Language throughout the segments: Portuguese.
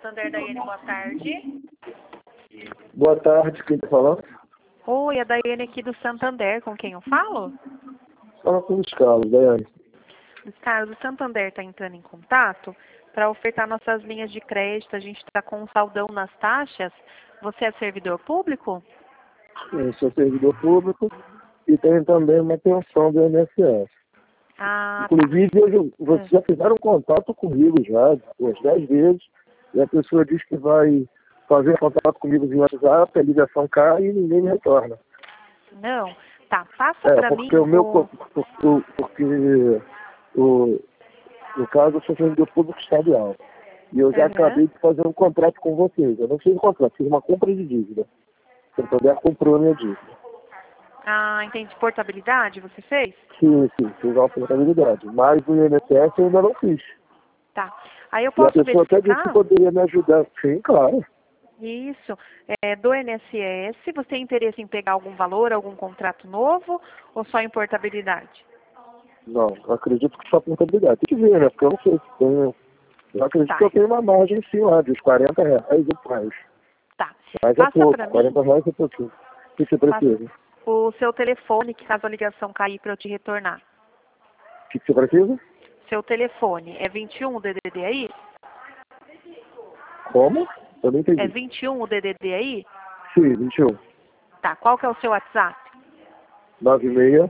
Santander, Daiane, boa tarde. Boa tarde, quem está falando? Oi, a Daiane aqui do Santander, com quem eu falo? Fala com os Carlos, Daiane. Luiz Carlos, o Santander está entrando em contato para ofertar nossas linhas de crédito. A gente está com um saldão nas taxas. Você é servidor público? Eu sou servidor público e tenho também uma pensão do INSS. Ah, Inclusive, vocês já fizeram contato comigo já, umas 10 vezes, e a pessoa diz que vai fazer contato comigo via WhatsApp, a ligação cai e ninguém me retorna. Não. Tá, passa para mim. Porque no caso, eu sou servidor público estadual. E eu já acabei de fazer um contrato com vocês. Eu não fiz um contrato, fiz uma compra de dívida. O Santander comprou a minha dívida. Ah, entendi. Portabilidade você fez? Sim, fiz uma portabilidade. Mas o INSS eu ainda não fiz. Tá. Aí eu E a posso pessoa até disse verificar? que poderia me ajudar. Sim, claro. Isso. Do INSS, você tem interesse em pegar algum valor, algum contrato novo ou só em portabilidade? Não, eu acredito que só portabilidade. Tem que ver, né? Porque eu não sei se tenho. Eu acredito que eu tenho uma margem sim lá, de uns R$40 ou mais. Tá. Mas é pouco, R$40 é pouquinho. O que você precisa? O seu telefone, que caso a ligação cair para eu te retornar. O que você precisa? Seu telefone é 21 o DDD aí? Como? Eu não entendi. É 21 o DDD aí? Sim, 21. Tá, qual que é o seu WhatsApp? 96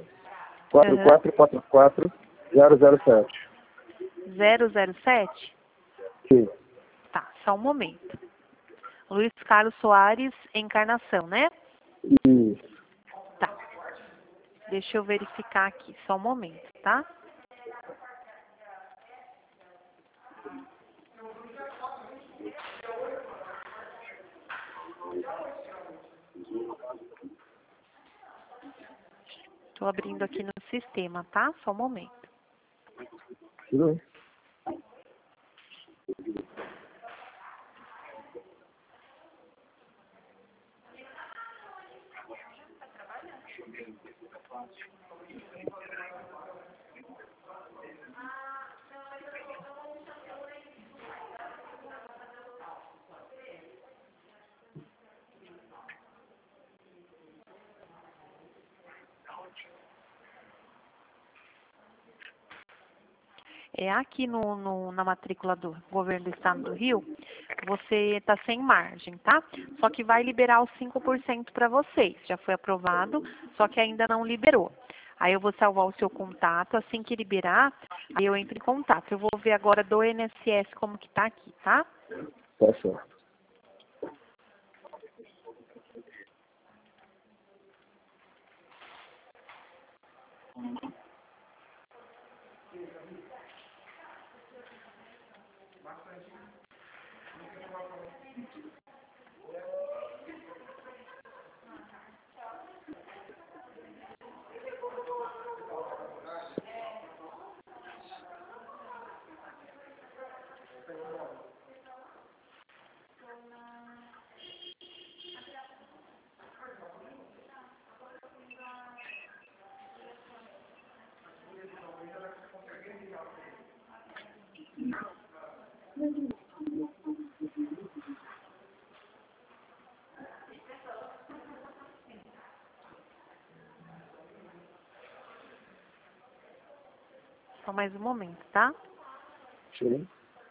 4444 007. 007? Sim. Tá, só um momento. Luiz Carlos Soares, Encarnação, né? Isso. Tá. Deixa eu verificar aqui, só um momento, tá? Estou abrindo aqui no sistema, tá? Só um momento. Tudo bem. Aqui na matrícula do Governo do Estado do Rio, você está sem margem, tá? Só que vai liberar os 5% para vocês. Já foi aprovado, só que ainda não liberou. Aí eu vou salvar o seu contato, assim que liberar, aí eu entro em contato. Eu vou ver agora do INSS como que tá aqui, tá? Tá certo. Só mais um momento, tá? Sim.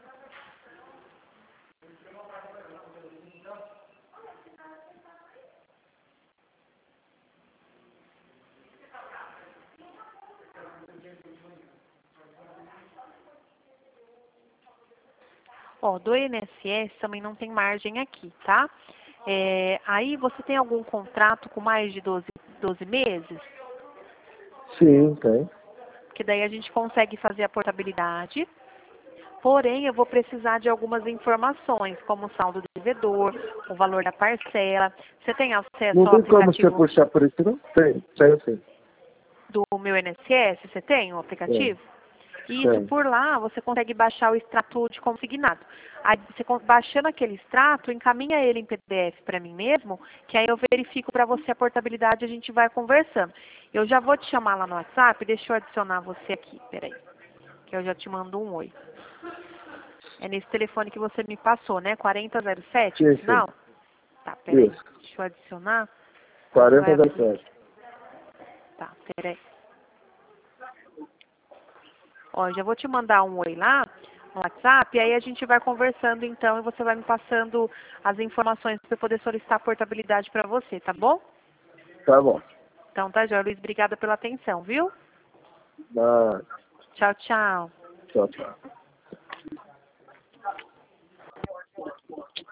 Ó, do INSS também não tem margem aqui, tá? Aí você tem algum contrato com mais de 12 meses? Sim, tem. Que daí a gente consegue fazer a portabilidade. Porém, eu vou precisar de algumas informações, como o saldo do devedor, o valor da parcela. Você tem acesso Não ao tem como você aplicativo puxar por isso, não? Tem sim. do meu INSS? Você tem o aplicativo? Isso, Tem. por lá você consegue baixar o extrato de consignado. Aí você baixando aquele extrato, encaminha ele em PDF para mim mesmo, que aí eu verifico para você a portabilidade e a gente vai conversando. Eu já vou te chamar lá no WhatsApp, deixa eu adicionar você aqui, peraí, que eu já te mando um oi. É nesse telefone que você me passou, né? 4007, Sim, no final? sim. Tá, peraí. Isso. Deixa eu adicionar. 4007. Tá, peraí. Ó, já vou te mandar um oi lá no WhatsApp, e aí a gente vai conversando então, e você vai me passando as informações para eu poder solicitar a portabilidade para você, tá bom? Tá bom. Então tá, Joia Luiz, obrigada pela atenção, viu? Nada. Tchau, tchau. Tchau, tchau.